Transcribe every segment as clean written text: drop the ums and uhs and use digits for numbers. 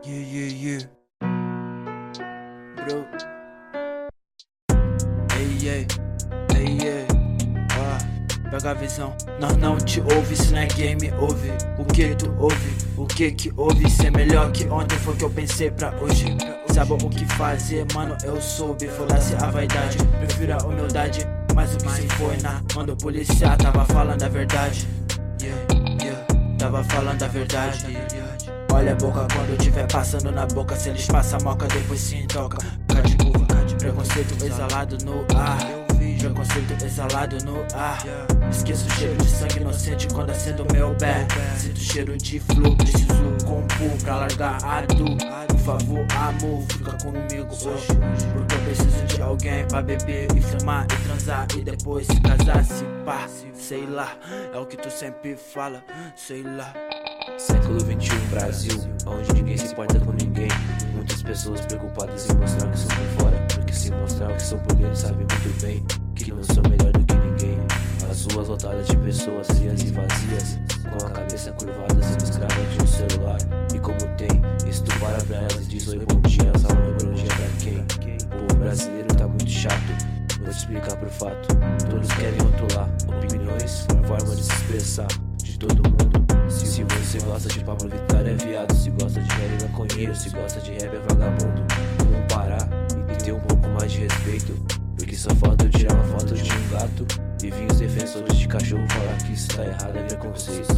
Yeah. Bro. Ei. Pega a visão. Nós não te ouve, se não é game, ouve. O que tu ouve? O que ouve? Ser melhor que ontem foi o que eu pensei pra hoje. Sabe o que fazer, mano, eu soube. Foda-se a vaidade, prefiro a humildade. Mas o que se foi na mão do policial tava falando a verdade. Tava falando a verdade. Olha a boca quando tiver passando na boca. Se eles passam moca, depois se intoca. Cade curva, preconceito exalado no ar. Preconceito exalado no ar. Esqueço o cheiro de sangue inocente quando acendo meu pé. Sinto cheiro de flu, preciso compor pra largar a dor. Por favor, amor, fica comigo hoje. Porque eu preciso de alguém pra beber e fumar e transar e depois se casar, se pá, sei lá. É o que tu sempre fala, sei lá. Século XXI Brasil, onde ninguém se importa com ninguém. Muitas pessoas preocupadas em mostrar que são por fora, porque se mostrar o que são por dentro sabem muito bem que não são melhor do que ninguém. As ruas lotadas de pessoas frias e vazias, com a cabeça curvada sendo escrava de um celular. E como tem, se tu para pra elas e diz oi bom dia, salve bom dia pra quem? O povo brasileiro tá muito chato, vou te explicar por fato. Todos querem rotular opiniões, forma de se expressar de todo mundo. Se você gosta de Pablo Vittar é viado, se gosta de rap é maconheiro, se gosta de rap é vagabundo. Vamos parar e ter um pouco mais de respeito, porque só falta eu tirar uma foto de um gato e vir os defensores de cachorro falar que isso tá errado, é preconceito.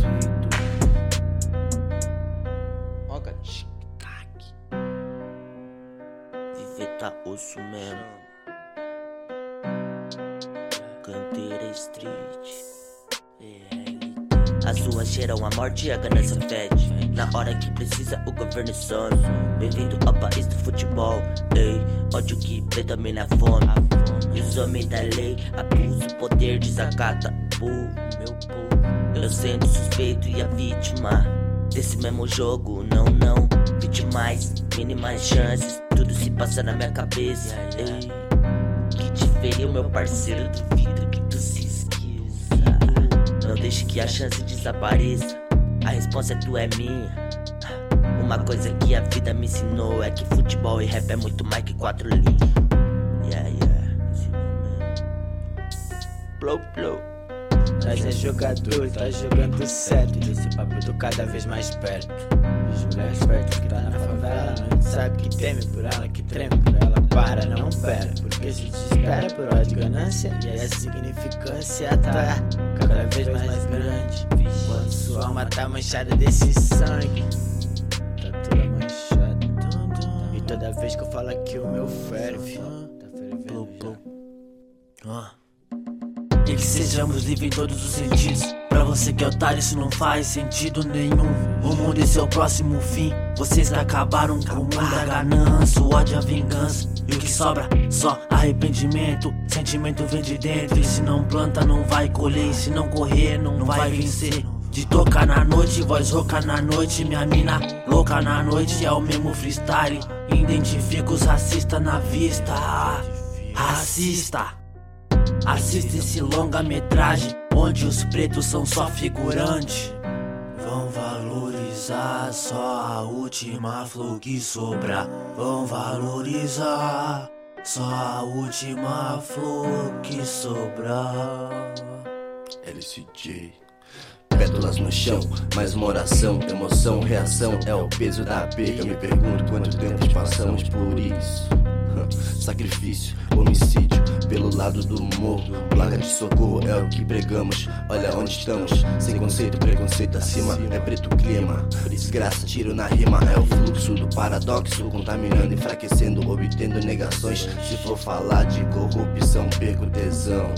Olha, tic-tac. Viver tá osso mesmo. Canteira Street. As ruas cheiram a morte e a ganância fede. Na hora que precisa o governo some. Bem-vindo ao país do futebol. Ei, ódio que predomina a fome. E os homens da lei abusam o poder, desacata o povo, meu povo. Eu sendo suspeito e a vítima desse mesmo jogo, não. Vítimas, mínimas chances, tudo se passa na minha cabeça. Ei, que te feriu, meu parceiro, duvido que tu se esqueça. Não deixe que a chance desapareça. A resposta é tua, é minha. Uma coisa que a vida me ensinou é que futebol e rap é muito mais que 4 linhas. Ensinou mesmo. Blow. Nós é jogador, tá jogando certo. Desse papo tô cada vez mais perto. As mulheres perto que tá na favela, não sabe que teme por ela, que treme por ela. Para, não pera, porque se desespera por ódio e ganância. E a significância tá cada vez mais grande. Quando sua alma tá manchada desse sangue, tá toda manchada. E toda vez que eu falo aqui o meu ferve, tá fervendo já. E que sejamos livres em todos os sentidos. Pra você que é otário isso não faz sentido nenhum. O mundo é seu próximo fim. Vocês que acabaram com o mundo da ganância, o ódio, a vingança. E o que sobra? Só arrependimento. Sentimento vem de dentro. E se não planta não vai colher. E se não correr não vai vencer. De tocar na noite, voz rouca na noite. Minha mina louca na noite, é o mesmo freestyle. Identifica os racistas na vista. Racista. Assista esse longa-metragem, onde os pretos são só figurante. Vão valorizar só a última flor que sobrar. Vão valorizar só a última flor que sobrar. LCJ. Pétalas no chão, mais uma oração, emoção, reação, é o peso da perda. Eu me pergunto quanto tempo passamos por isso. Sacrifício, homicídio, pelo lado do morro. Placa de socorro é o que pregamos. Olha onde estamos, sem conceito, preconceito acima. É preto clima, desgraça, tiro na rima. É o fluxo do paradoxo, contaminando, enfraquecendo, obtendo negações. Se for falar de corrupção, perco tesão.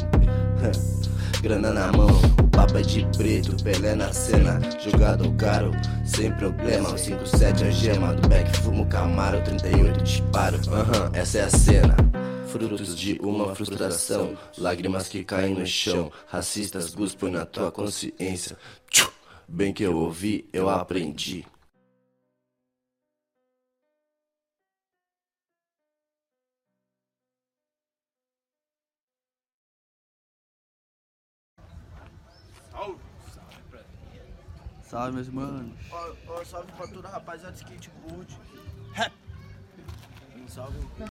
Grana na mão, o papo é de preto, Pelé na cena, jogado ao caro, sem problema, o 5-7 a gema, do back fumo Camaro, 38 disparo, essa é a cena. Frutos de uma frustração, lágrimas que caem no chão, racistas cuspem na tua consciência, bem que eu ouvi, eu aprendi. Salve, meus manos. Salve pra toda a rapaziada do skateboard. Um salve.